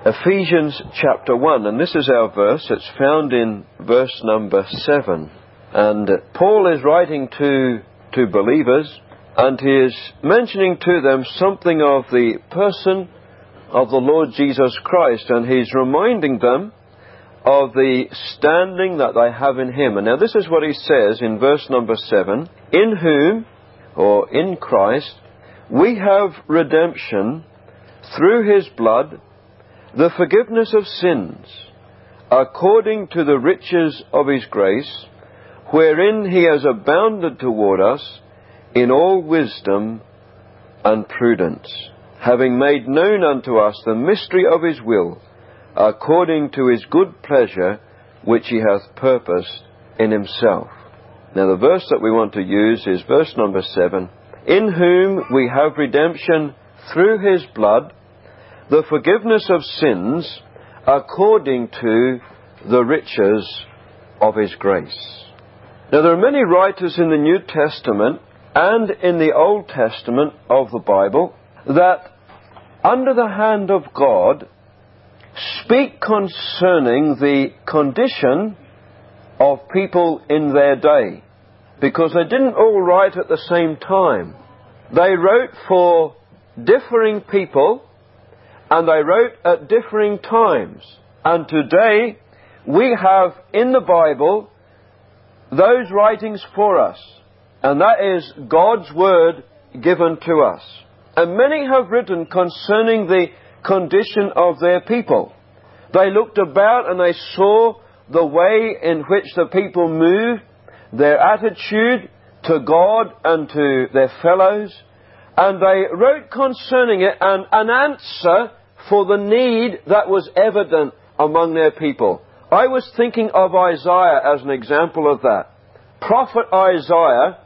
Ephesians chapter 1, and this is our verse. It's found in verse number 7. And Paul is writing to believers, and he is mentioning to them something of the person of the Lord Jesus Christ, and he's reminding them of the standing that they have in Him. And now this is what he says in verse number 7. In whom, or in Christ, we have redemption through His blood, the forgiveness of sins, according to the riches of His grace, wherein He has abounded toward us in all wisdom and prudence, having made known unto us the mystery of His will, according to His good pleasure, which He hath purposed in Himself. Now the verse that we want to use is verse number 7. In whom we have redemption through His blood, the forgiveness of sins, according to the riches of His grace. Now there are many writers in the New Testament and in the Old Testament of the Bible that, under the hand of God, speak concerning the condition of people in their day, because they didn't all write at the same time. They wrote for differing people, and they wrote at differing times. And today we have in the Bible those writings for us, and that is God's Word given to us. And many have written concerning the condition of their people. They looked about and they saw the way in which the people moved, their attitude to God and to their fellows, and they wrote concerning it an answer for the need that was evident among their people. I was thinking of Isaiah as an example of that. Prophet Isaiah,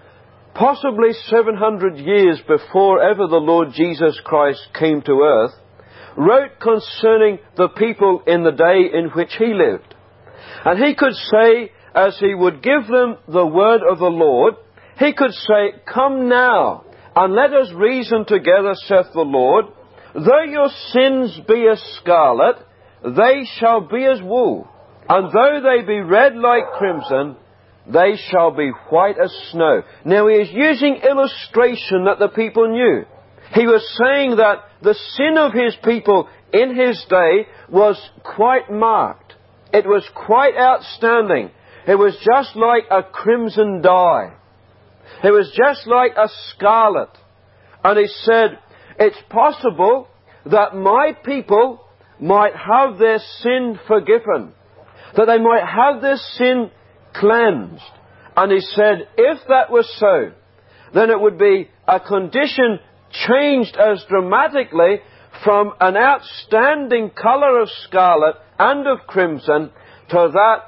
possibly 700 years before ever the Lord Jesus Christ came to earth, wrote concerning the people in the day in which he lived. And he could say, as he would give them the word of the Lord, he could say, "Come now, and let us reason together, saith the Lord. Though your sins be as scarlet, they shall be as wool. And though they be red like crimson, they shall be white as snow." Now he is using illustration that the people knew. He was saying that the sin of his people in his day was quite marked. It was quite outstanding. It was just like a crimson dye. It was just like a scarlet. And he said, it's possible that my people might have their sin forgiven, that they might have their sin cleansed. And he said, if that was so, then it would be a condition changed as dramatically from an outstanding colour of scarlet and of crimson to that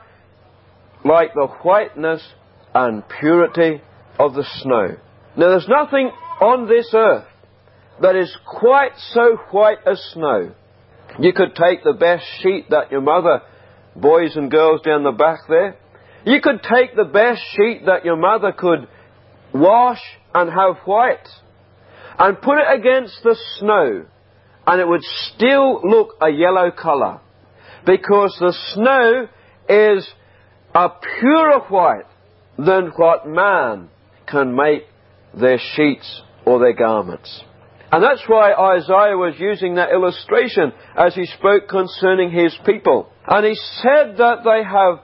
like the whiteness and purity of the snow. Now there's nothing on this earth that is quite so white as snow. You could take the best sheet that your mother, boys and girls down the back there, you could take the best sheet that your mother could wash and have white, and put it against the snow, and it would still look a yellow colour, because the snow is a purer white than what man can make their sheets or their garments. And that's why Isaiah was using that illustration as he spoke concerning his people. And he said that they have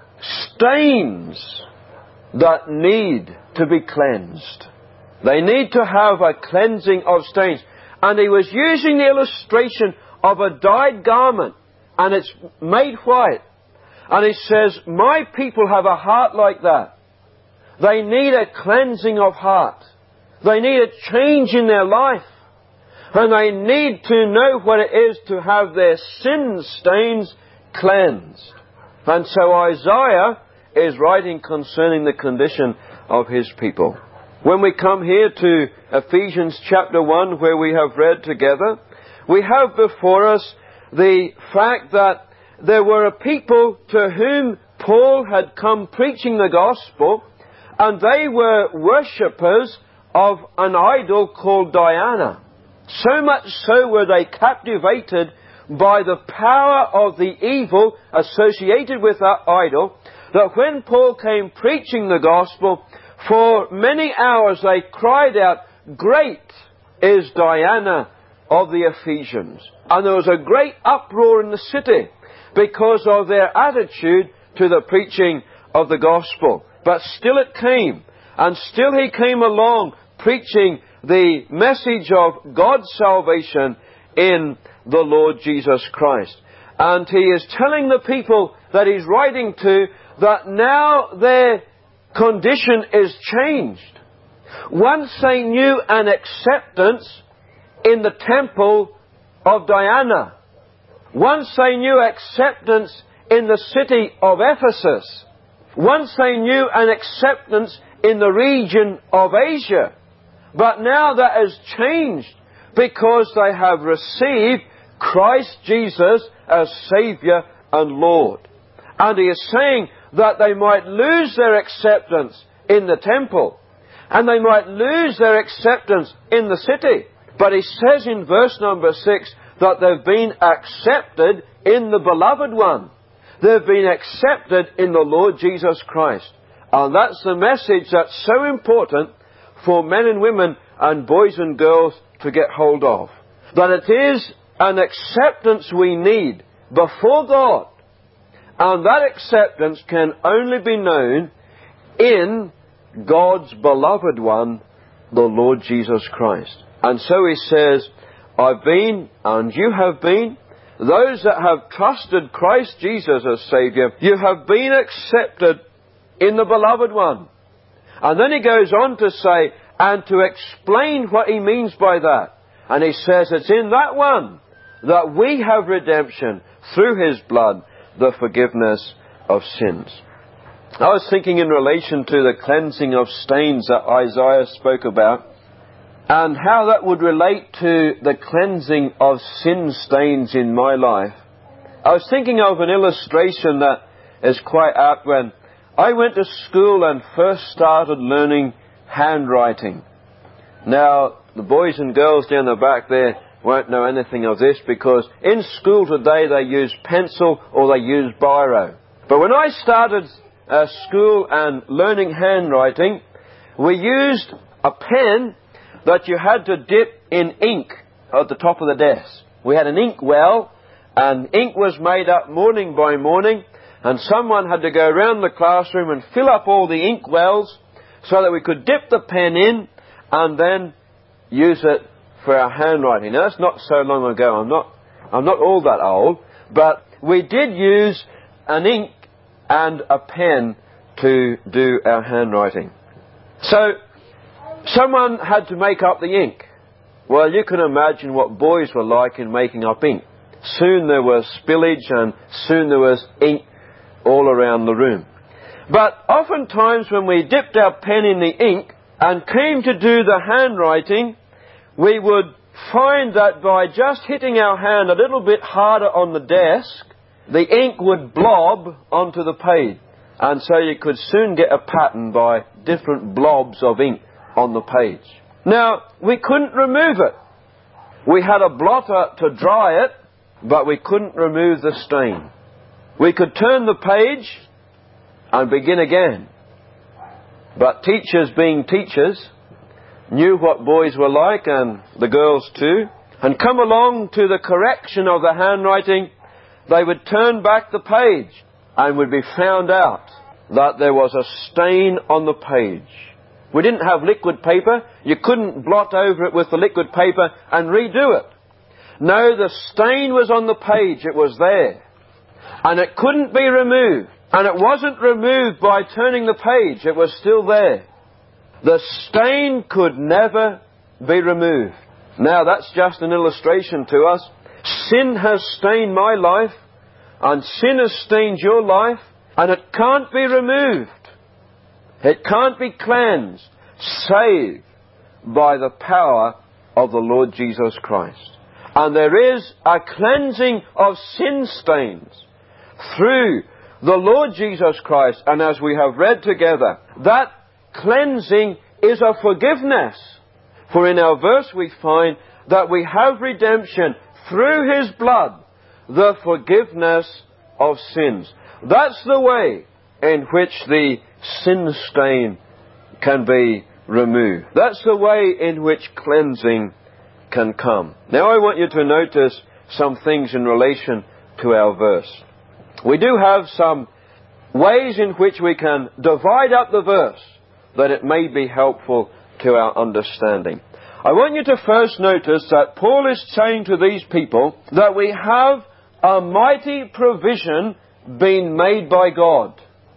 stains that need to be cleansed. They need to have a cleansing of stains. And he was using the illustration of a dyed garment, and it's made white. And he says, my people have a heart like that. They need a cleansing of heart. They need a change in their life. And they need to know what it is to have their sin stains cleansed. And so Isaiah is writing concerning the condition of his people. When we come here to Ephesians chapter 1, where we have read together, we have before us the fact that there were a people to whom Paul had come preaching the gospel, and they were worshippers of an idol called Diana. So much so were they captivated by the power of the evil associated with that idol, that when Paul came preaching the gospel, for many hours they cried out, "Great is Diana of the Ephesians." And there was a great uproar in the city because of their attitude to the preaching of the gospel. But still it came, and still he came along preaching the message of God's salvation in the Lord Jesus Christ. And he is telling the people that he's writing to that now their condition is changed. Once they knew an acceptance in the temple of Diana. Once they knew acceptance in the city of Ephesus. Once they knew an acceptance in the region of Asia. But now that has changed because they have received Christ Jesus as Saviour and Lord. And he is saying that they might lose their acceptance in the temple. And they might lose their acceptance in the city. But he says in verse number 6 that they've been accepted in the Beloved One. They've been accepted in the Lord Jesus Christ. And that's the message that's so important for men and women and boys and girls to get hold of. That it is an acceptance we need before God. And that acceptance can only be known in God's Beloved One, the Lord Jesus Christ. And so he says, I've been, and you have been, those that have trusted Christ Jesus as Saviour, you have been accepted in the Beloved One. And then he goes on to say, and to explain what he means by that. And he says, it's in that one that we have redemption through his blood, the forgiveness of sins. I was thinking in relation to the cleansing of stains that Isaiah spoke about, and how that would relate to the cleansing of sin stains in my life. I was thinking of an illustration that is quite apt when I went to school and first started learning handwriting. Now, the boys and girls down the back there won't know anything of this because in school today they use pencil or they use biro. But when I started school and learning handwriting, we used a pen that you had to dip in ink at the top of the desk. We had an ink well, and ink was made up morning by morning, and someone had to go around the classroom and fill up all the ink wells so that we could dip the pen in and then use it for our handwriting. Now, that's not so long ago. I'm not all that old, but we did use an ink and a pen to do our handwriting. So, someone had to make up the ink. Well, you can imagine what boys were like in making up ink. Soon there was spillage and soon there was ink all around the room. But oftentimes when we dipped our pen in the ink and came to do the handwriting, we would find that by just hitting our hand a little bit harder on the desk, the ink would blob onto the page. And so you could soon get a pattern by different blobs of ink on the page. Now, we couldn't remove it. We had a blotter to dry it, but we couldn't remove the stain. We could turn the page and begin again. But teachers, being teachers, knew what boys were like, and the girls too, and come along to the correction of the handwriting, they would turn back the page and would be found out that there was a stain on the page. We didn't have liquid paper. You couldn't blot over it with the liquid paper and redo it. No, the stain was on the page. It was there. And it couldn't be removed. And it wasn't removed by turning the page. It was still there. The stain could never be removed. Now, that's just an illustration to us. Sin has stained my life, and sin has stained your life, and it can't be removed. It can't be cleansed, save by the power of the Lord Jesus Christ. And there is a cleansing of sin stains through the Lord Jesus Christ. And as we have read together, that cleansing is a forgiveness. For in our verse we find that we have redemption through His blood, the forgiveness of sins. That's the way in which the sin stain can be removed. That's the way in which cleansing can come. Now I want you to notice some things in relation to our verse. We do have some ways in which we can divide up the verse that it may be helpful to our understanding. I want you to first notice that Paul is saying to these people that we have a mighty provision being made by God.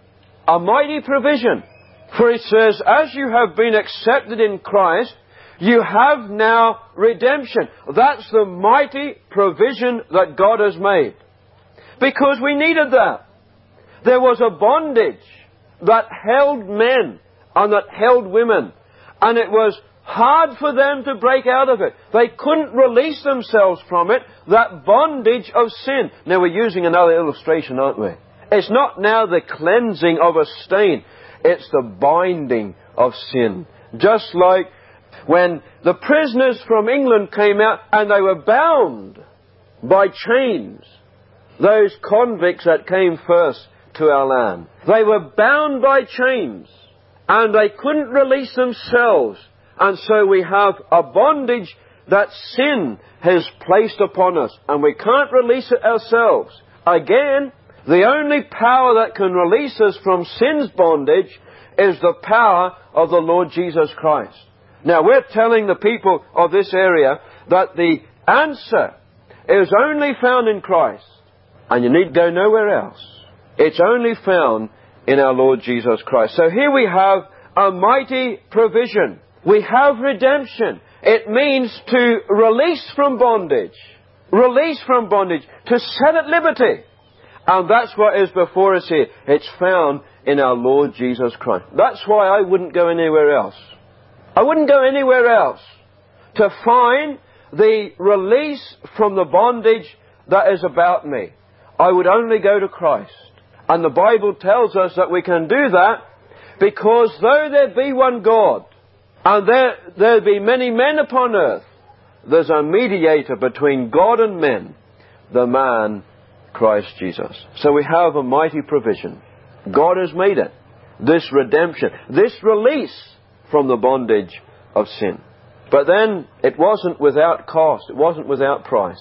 A mighty provision. For it says, as you have been accepted in Christ, you have now redemption. That's the mighty provision that God has made. Because we needed that. There was a bondage that held men and that held women. And it was hard for them to break out of it. They couldn't release themselves from it, that bondage of sin. Now we're using another illustration, aren't we? It's not now the cleansing of a stain. It's the binding of sin. Just like when the prisoners from England came out and they were bound by chains. Those convicts that came first to our land. They were bound by chains and they couldn't release themselves. And so we have a bondage that sin has placed upon us and we can't release it ourselves. Again, the only power that can release us from sin's bondage is the power of the Lord Jesus Christ. Now we're telling the people of this area that the answer is only found in Christ. And you need go nowhere else. It's only found in our Lord Jesus Christ. So here we have a mighty provision. We have redemption. It means to release from bondage. Release from bondage. To set at liberty. And that's what is before us here. It's found in our Lord Jesus Christ. That's why I wouldn't go anywhere else. I wouldn't go anywhere else to find the release from the bondage that is about me. I would only go to Christ. And the Bible tells us that we can do that because though there be one God, and there be many men upon earth, there's a mediator between God and men, the man Christ Jesus. So we have a mighty provision. God has made it. This redemption, this release from the bondage of sin. But then it wasn't without cost. It wasn't without price.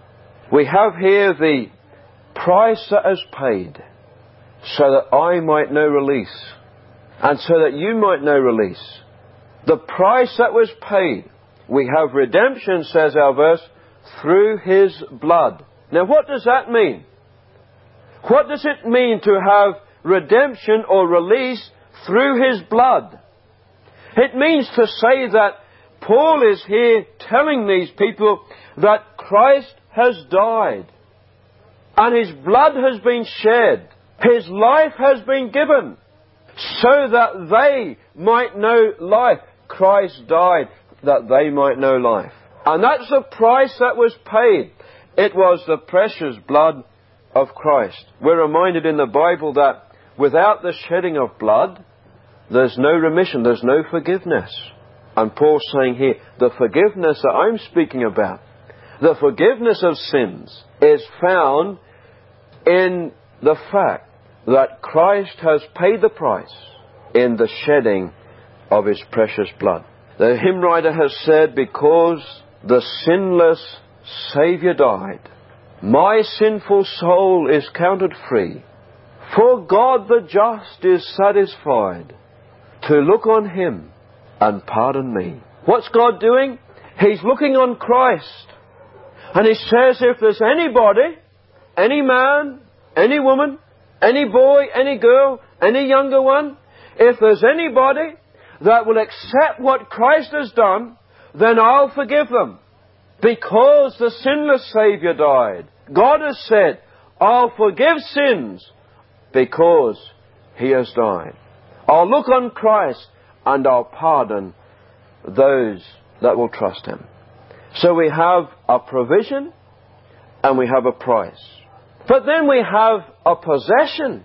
We have here the price that is paid so that I might know release and so that you might know release. The price that was paid. We have redemption, says our verse, through His blood. Now what does that mean? What does it mean to have redemption or release through His blood? It means to say that Paul is here telling these people that Christ has died and His blood has been shed. His life has been given so that they might know life. Christ died that they might know life. And that's the price that was paid. It was the precious blood of Christ. We're reminded in the Bible that without the shedding of blood, there's no remission, there's no forgiveness. And Paul's saying here, the forgiveness that I'm speaking about, the forgiveness of sins, is found in the fact that Christ has paid the price in the shedding of His precious blood. The hymn writer has said, because the sinless Saviour died, my sinful soul is counted free. For God the just is satisfied to look on Him and pardon me. What's God doing? He's looking on Christ. And He says, if there's anybody, any man, any woman, any boy, any girl, any younger one, if there's anybody that will accept what Christ has done, then I'll forgive them. Because the sinless Saviour died. God has said, I'll forgive sins because He has died. I'll look on Christ and I'll pardon those that will trust Him. So we have a provision and we have a price. But then we have a possession.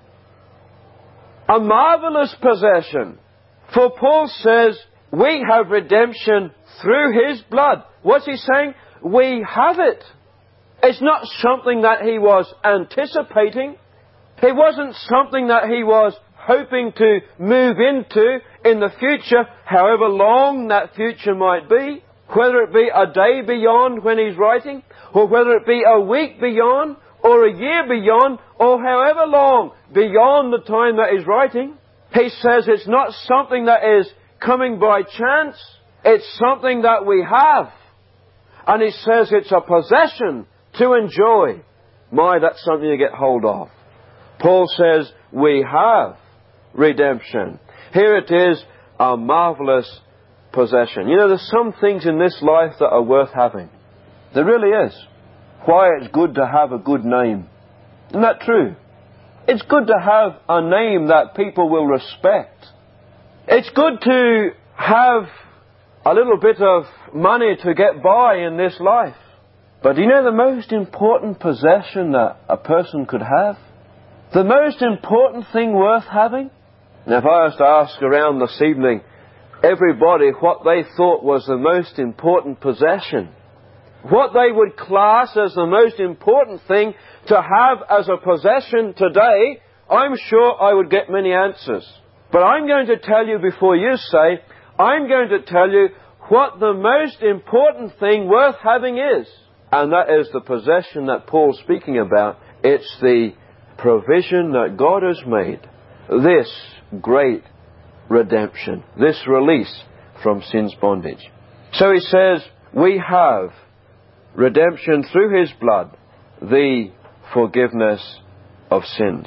A marvelous possession. For Paul says, we have redemption through His blood. What's he saying? We have it. It's not something that he was anticipating. It wasn't something that he was hoping to move into in the future, however long that future might be. Whether it be a day beyond when he's writing, or whether it be a week beyond, or a year beyond, or however long beyond the time that he's writing. He says it's not something that is coming by chance. It's something that we have. And he says it's a possession to enjoy. My, that's something you get hold of. Paul says we have redemption. Here it is, a marvelous possession. You know, there's some things in this life that are worth having. There really is. Why it's good to have a good name. Isn't that true? It's good to have a name that people will respect. It's good to have a little bit of money to get by in this life. But do you know the most important possession that a person could have? The most important thing worth having? Now, if I was to ask around this evening, everybody what they thought was the most important possession, what they would class as the most important thing to have as a possession today, I'm sure I would get many answers. But I'm going to tell you before you say, I'm going to tell you what the most important thing worth having is. And that is the possession that Paul's speaking about. It's the provision that God has made. This great redemption. This release from sin's bondage. So he says, we have redemption through his blood, the forgiveness of sins.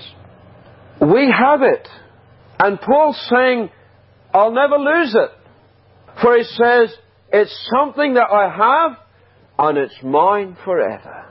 We have it. And Paul's saying, I'll never lose it. For he says, it's something that I have, and it's mine forever.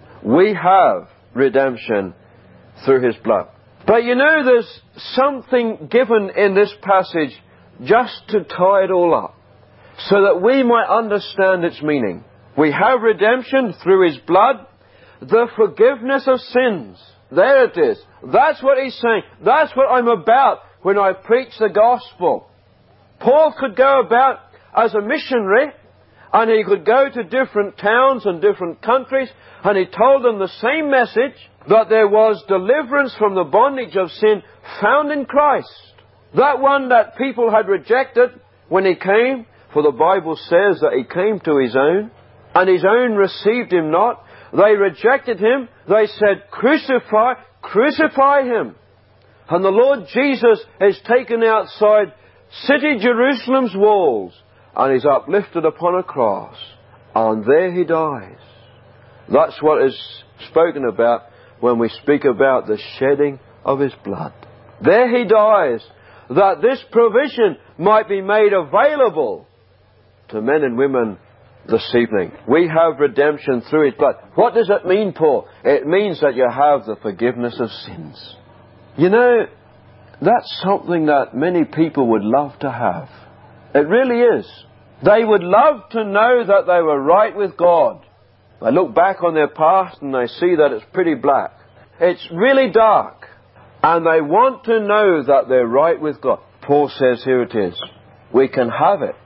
We have redemption through his blood. But you know, there's something given in this passage just to tie it all up, so that we might understand its meaning. We have redemption through his blood, the forgiveness of sins. There it is. That's what he's saying. That's what I'm about when I preach the gospel. Paul could go about as a missionary, and he could go to different towns and different countries, and he told them the same message, that there was deliverance from the bondage of sin found in Christ. That one that people had rejected when he came, for the Bible says that he came to his own, and his own received him not. They rejected him. They said, crucify, crucify him. And the Lord Jesus is taken outside city Jerusalem's walls, and is uplifted upon a cross, and there he dies. That's what is spoken about when we speak about the shedding of his blood. There he dies, that this provision might be made available to men and women this evening. We have redemption through his blood. What does it mean, Paul? It means that you have the forgiveness of sins. You know, that's something that many people would love to have. It really is. They would love to know that they were right with God. They look back on their past and they see that it's pretty black. It's really dark. And they want to know that they're right with God. Paul says here it is. We can have it.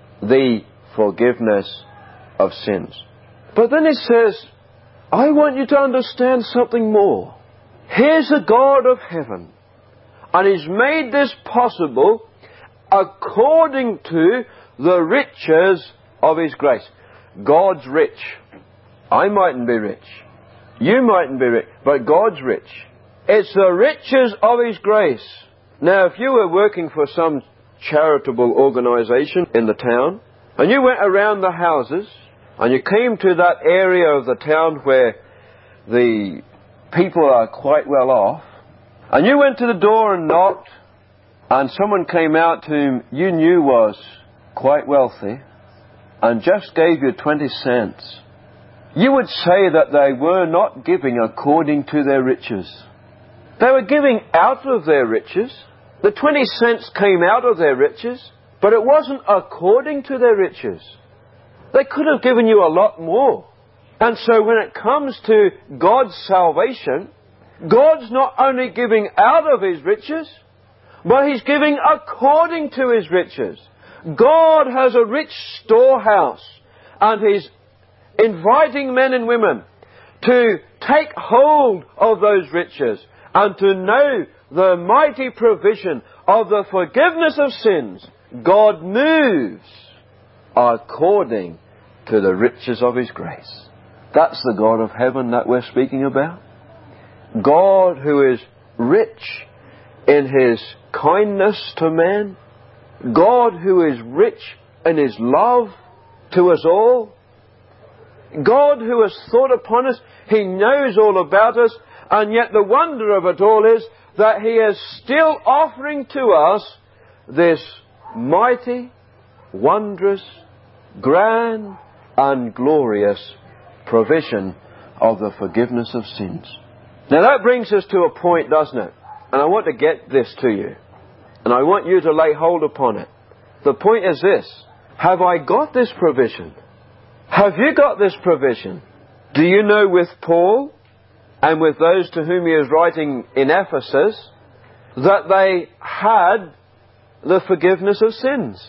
The forgiveness of sins. But then he says, I want you to understand something more. Here's the God of heaven. And he's made this possible according to the riches of his grace. God's rich. I mightn't be rich. You mightn't be rich. But God's rich. It's the riches of his grace. Now, if you were working for some charitable organization in the town, and you went around the houses, and you came to that area of the town where the people are quite well off, and you went to the door and knocked, and someone came out whom you knew was quite wealthy, and just gave you 20 cents, you would say that they were not giving according to their riches. They were giving out of their riches. The 20 cents came out of their riches, but it wasn't according to their riches. They could have given you a lot more. And so when it comes to God's salvation, God's not only giving out of his riches, but he's giving according to his riches. God has a rich storehouse, and he's inviting men and women to take hold of those riches and to know the mighty provision of the forgiveness of sins, God moves according to the riches of His grace. That's the God of heaven that we're speaking about. God who is rich in His kindness to men. God who is rich in His love to us all. God who has thought upon us. He knows all about us. And yet the wonder of it all is that He is still offering to us this mighty, wondrous, grand and glorious provision of the forgiveness of sins. Now that brings us to a point, doesn't it? And I want to get this to you. And I want you to lay hold upon it. The point is this. Have I got this provision? Have you got this provision? Do you know with Paul and with those to whom he is writing in Ephesus that they had the forgiveness of sins?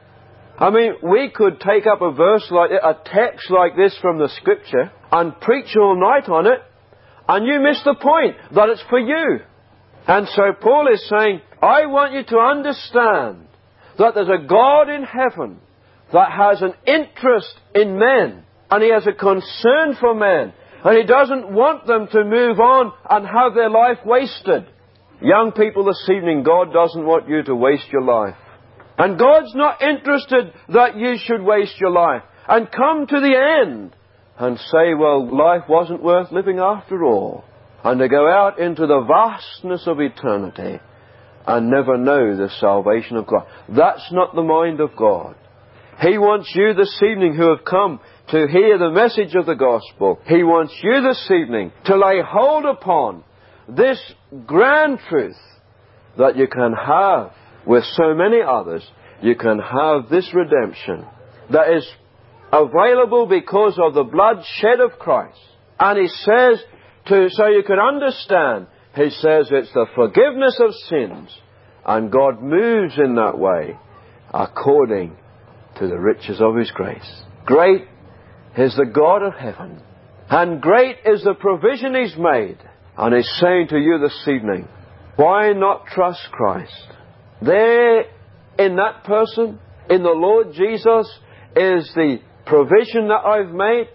I mean, we could take up a verse like a text like this from the Scripture and preach all night on it, and you miss the point that it's for you. And so Paul is saying, I want you to understand that there's a God in heaven that has an interest in men, and He has a concern for men, and He doesn't want them to move on and have their life wasted. Young people this evening, God doesn't want you to waste your life. And God's not interested that you should waste your life and come to the end and say, well, life wasn't worth living after all, and to go out into the vastness of eternity and never know the salvation of God. That's not the mind of God. He wants you this evening who have come to hear the message of the gospel. He wants you this evening to lay hold upon this grand truth that you can have with so many others. You can have this redemption that is available because of the blood shed of Christ. And He says, so you can understand, He says it's the forgiveness of sins, and God moves in that way according to the riches of His grace. Great is the God of heaven, and great is the provision He's made. And He's saying to you this evening, why not trust Christ? There, in that person, in the Lord Jesus, is the provision that I've made.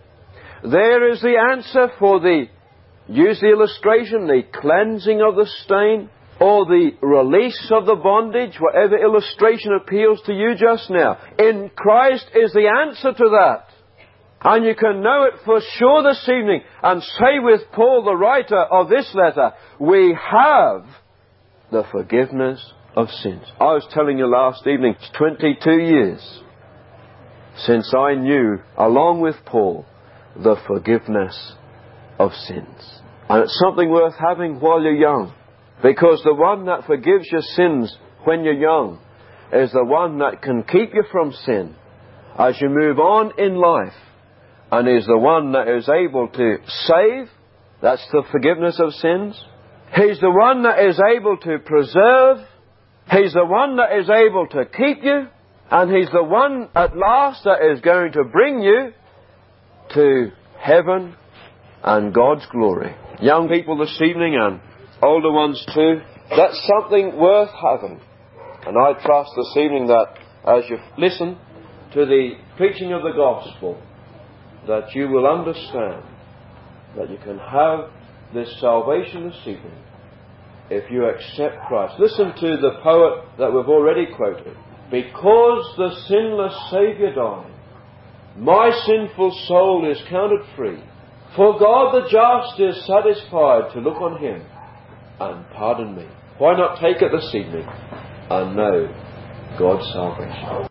There is the answer for use the illustration, the cleansing of the stain, or the release of the bondage, whatever illustration appeals to you just now. In Christ is the answer to that. And you can know it for sure this evening and say with Paul, the writer of this letter, we have the forgiveness of sins. I was telling you last evening, it's 22 years since I knew, along with Paul, the forgiveness of sins. And it's something worth having while you're young. Because the one that forgives your sins when you're young is the one that can keep you from sin as you move on in life, and is the one that is able to save. That's the forgiveness of sins. He's the one that is able to preserve. He's the one that is able to keep you. And He's the one at last that is going to bring you to heaven and God's glory. Young people this evening, and older ones too, that's something worth having. And I trust this evening that as you listen to the preaching of the gospel, that you will understand that you can have this salvation this evening if you accept Christ. Listen to the poet that we've already quoted. Because the sinless Saviour died, my sinful soul is counted free. For God the just is satisfied to look on Him and pardon me. Why not take it this evening and know God's salvation?